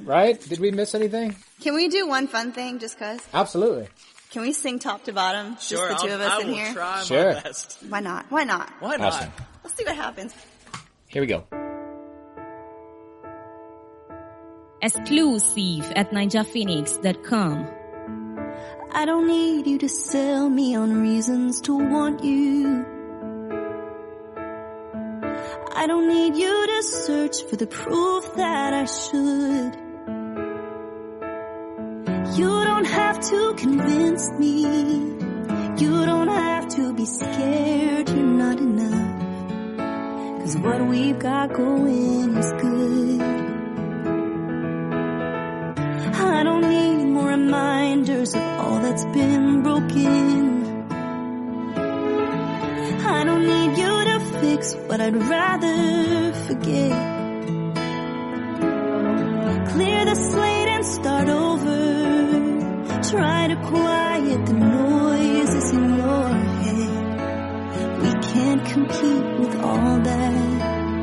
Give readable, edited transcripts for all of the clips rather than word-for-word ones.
right? Did we miss anything? Can we do one fun thing just cause? Absolutely. Can we sing top to bottom? Sure, just the two of us in here? I will try Sure. my best. Why not? Why not? Why not? Awesome. Let's see what happens. Here we go. Exclusive at ninjaphoenix.com. I don't need you to sell me on reasons to want you. I don't need you to search for the proof that I should. You don't have to convince me. You don't have to be scared you're not enough. 'Cause what we've got going is good. I don't need more reminders of all that's been broken. I don't need you to fix what I'd rather forget. Clear the slate and start over. Try to quiet the noises in your head. We can't compete with all that.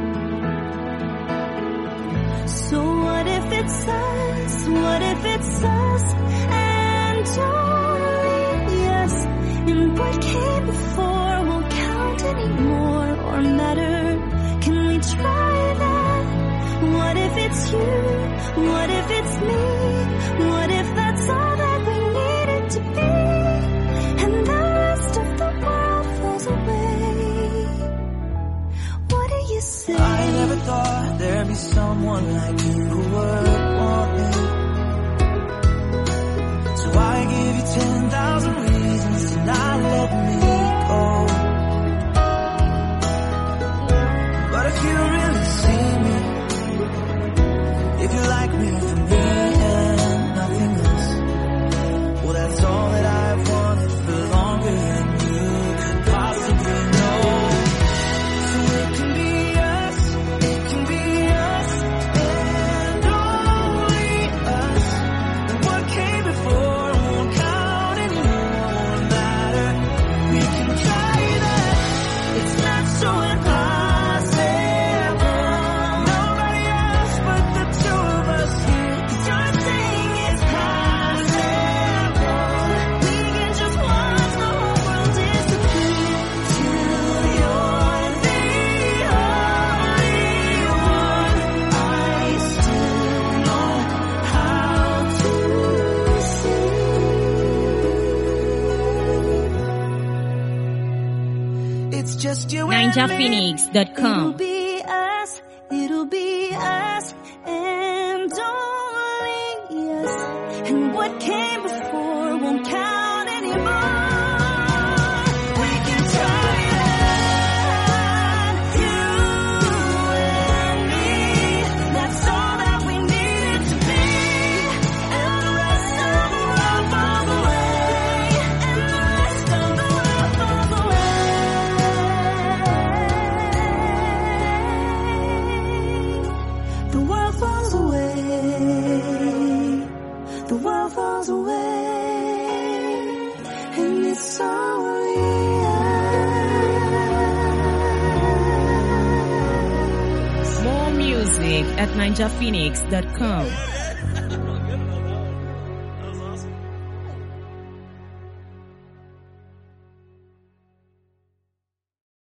So what if it's us? What if it's us? And only us. And what came before won't count anymore or matter. Can we try that? What if it's you? What if it's me? What if that's all that we needed to be? And the rest of the world falls away. What do you say? I never thought there'd be someone like you who would want me. So I give you 10,000 reasons to not let me go. But if you really see me, if you like me for me and nothing else, well that's all that I've wanted for longer than you could possibly know. So it can be us, and only us. And what came before won't count anymore, no matter. We can try that, it's not so impossible. Nobody else but the two of us here. 'Cause you're saying it's possible. We can just watch the whole world disappear till you're the only one I still know how to see. It's just you and me. ninjaphoenix.com. It'll be us, and only us. And what came before won't count anymore. We can try that, you and me. That's all that we needed to be. And the rest of the world falls away. And the rest of the world falls away. The world falls away. The world falls away. And it's only us. More music at ninjaphoenix.com.